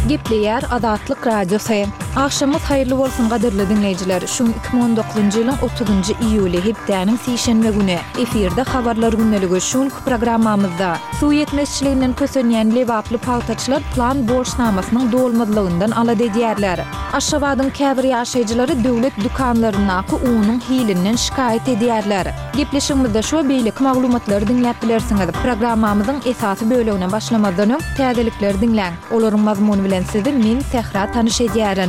Gepleyer Azatlyk Radiosu. Akşamyz haýyrly bolsun gaderli dinleýijiler. Şu 2019-njy ýylyň 30-njy iýuly hepdeniň seýşenbe güni efirde habarlar günneligi şu programmamyzda suw ýetmezçiliginden kösenýän lewaply pawtaçylar plan borçnamasynyň dolmadylygyndan alad edýärler. Aşgabatyň käbir ýaşaýjylary döwlet dukanlarynaky unyň hilininden şikaýet edýärler. Gepleşigimizde şu beýlik maglumatlary dinläp bilersiňiz. Programmamyzyň esasy bölegine başlamadan öň täzelikleri dinläň. Olaryň mazmuny bilen sizi men Sehra tanyş edýärin.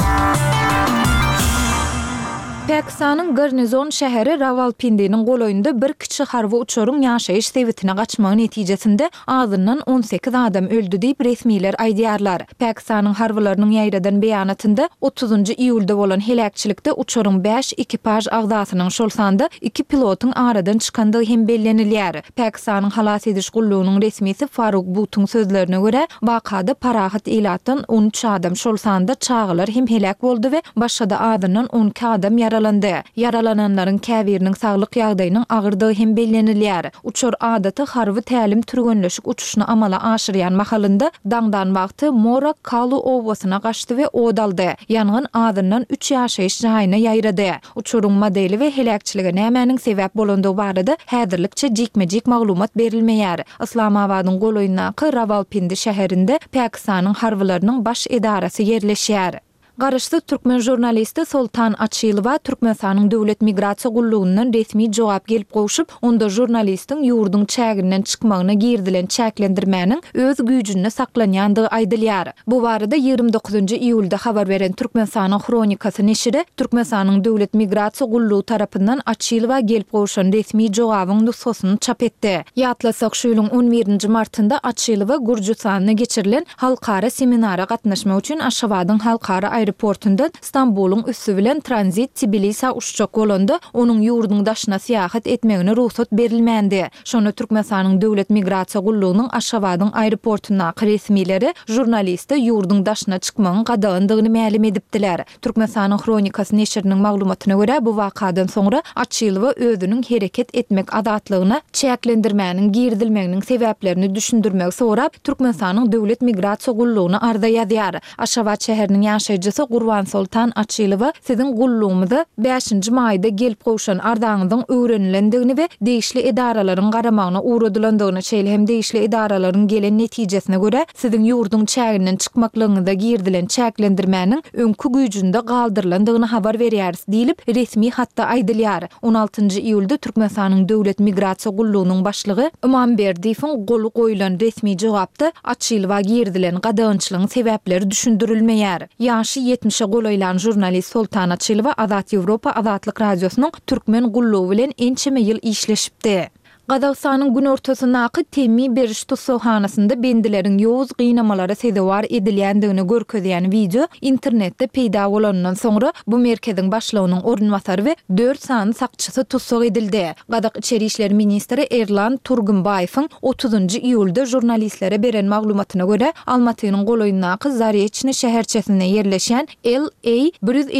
Pakistanyň Garnizon şäheri Rawalpindi'niň goloýunda bir kiçi harby uçurum ýaşaýyş sebitine gaçmagy netijesinde azyndan 18 adam öldü diýip resmiler aýdýarlar. Pakistanyň harbylarynyň ýaýradan beýanatynda 30-njy iýulda bolan helakçylikde uçurum 5 ekipaj agdasynyň şolsanda 2 pilotyň aradan çykandygy hem bellenilýär. Pakistanyň halas ediş gullugynyň resmisi Faruk Butun sözlerine görä, wakada parahat ilatdan 13 adam şolsanda çağılar hem helak boldy we başga azyndan 12 adam Yaralananlaryň käbiriniň saglyk ýagdaýynyň agyrdygy hem bellenilýär. Uçur adaty harby tälim türgenleşik uçuşny amala aşyrýan mahalynda daňdan wagty Mora Kalu owasyna gaçdy we odaldy. Ýangyn azyndan 3 ýaşaýyş jaýyna ýaýrady. Uçuruň modeli we helakçylygy nämäniň sebäp bolandygy barada häzirlikçe jikme-jik maglumat berilmeýär. Islamabadyň goloýundaky Rawalpindi şäherinde Pakistanyň harbylarynyň baş edarasy ýerleşýär. Garaşdy türkmen jurnalisti Soltan Açylywa Türkmenistanyň döwlet migrasiýa gullugyndan resmi jogap gelip goşup, onda jurnalistiň ýurduň çägirinden çykmagyna girdilen çäklendirmäniň öz güýjünde saklanýandygy aýdylýar. Bu barada 29-njy iýulda habar beren Türkmenistanyň Kronikasy neşri Türkmenistanyň döwlet migrasiýa gullugy tarapyndan Açylywa gelip goşan resmi jogabyň nusxasyny çap etdi. Ýatlasak şu ýylyň 11-nji martynda Açylywa Gurjistanyna geçirilen halkara seminara gatnaşmak üçin Aşgabatyň halkara aeroportundan İstanbul'un üssü bilen transit Tbilisi'ye uçacak bolanda onun ýurduň daşyna seýahat etmegine ruhsat berilmendi. Şonu Türkmenistanyň döwlet migrasiýa gullugynyň Aşgabatyň aeroportuna resmileri jurnaliste ýurduň daşyna çykmagyň gadagandygyny ma'lum edipdiler. Türkmenistanyň Kronikasy neşriniň maglumatyna görä bu wakadan soňra Açylywa özüniň hereket etmek azatlygyna çäklendirmäniň girdilmeginiň sebäplerini düşündirmek sorap Türkmenistanyň döwlet migrasiýa gullugyny arda ýazýar. Aşgabat şäheriniň ýaşaýjysy Gurban Soltan Açylywa siziň gullugymyzda 5-nji maýda gelip goşan ardaňyzyň öwrenilendigini we deýişli edaralaryň garamagyna uğradylandygyny şeýle hem deýişli edaralaryň gelen netijesine görä siziň ýurduň çägirinden çykmaklygyňyzda girdilen çäklendirmäniň öňkü güýjünde galdyrylandygyny habar berýäris diýilip resmi hatda aýdylýar. 16-njy iýulda Türkmenistanyň döwlet migrasiýa gullugynyň başlygy Imanberdiýewiň golu goýulan resmi jogapda Açylywa girdilen gadagançylygyň sebäpleri düşündirilmeýär. Ýaşy 70-e goloýlan jurnalist Soltan Açylywa Azat Ýewropa Azatlyk Radiosynyň türkmen gullugy bilen ençeme ýyl işleşipdi. Gazagstanyň gün ortasyndaky Temi beriş tutuqhanasynda bendileriň ýowuz gynamalara sebäp edilýändigini görkezýän video internetde peýda bolandan soňra bu merkeziň başlygynyň ornwasary we 4 sany sakçysy tutsak edildi. Gazak içeri işler ministri Erlan Turgynbaýewiň 30-njy iýulda jurnalistlere beren maglumatyna görä Almatynyň goloýundaky Zaryechny şäherçesine ýerleşen LA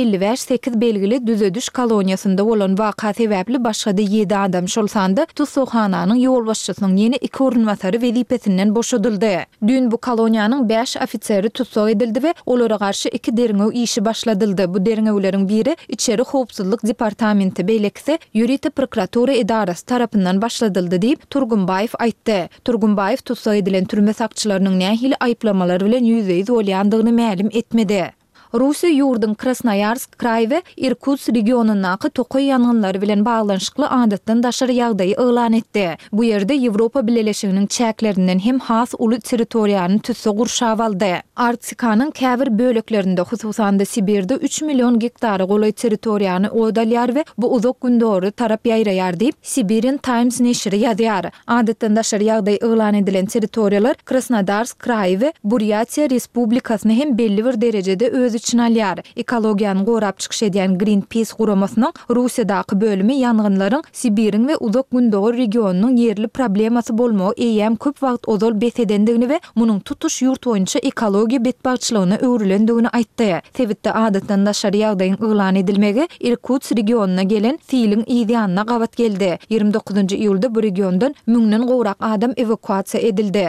158 belgili düzediş koloniýasynda bolan waka sebäpli başga 7 adam şolsanda tutuq hananyň ýol başçysynyň ýeni 2 ornwasary wezipesinden boşadyldy. Dün bu koloniýanyň 5 ofiseri tutsak edildi we olara garşy 2 derňew işi başladyldy. Bu derňewleriň biri içeri howpsuzlyk departamenti beýlekse ýüriti prokuratura edarasy tarapyndan başladyldy diýip Turgynbaýew aýtdy. Turgynbaýew tutsak edilen türme sakçylarynyň nähili aýplamalary bilen ýüze bolýandygyny ma'lum etmedi. Rusiýa ýurdun Krasnoyarsk kraýy we Irkutsk regionundaky tokoy ýangynlary bilen baglanyşykly adatdan daşary ýagdaýy elan etdi. Bu ýerde Ýewropa Birleşiginiň çäklerinden hem has uly territoriýany tütse gurşap aldy. Arktykanyň käbir böleklerinde, hususan da Sibirde 3 million hektary goly territoriýany odalýar we bu uzak gündory tarap ýaýraýar diýip Siberian Times neşri ýazýar. Adatdan daşary ýagdaýy elan edilen territoriýalar Krasnodarsk kraýy we Buryatiýa Respublikasyny hem belli bir derejede öz içine alýar. Ekologiýany gorap çykyş edýän Greenpeace guramasynyň Russiýadaky bölümi ýangynlaryň Sibiriň we uzak gündogy regionunyň ýerli problemasy bolmagy eýem köp wagt ozal besedendigini we munyň tutuş ýurt boýunça ekologiýa betbarçylygyna öwrilendigini aýtdy. Sebitde adatdan daşary ýagdaýyň elan edilmegi Irkutsk regionuna gelen Filin ýygyanyna gabat geldi. 29-njy iýulda bu regiondan 1000den gowrak adam evakuasiýa edildi.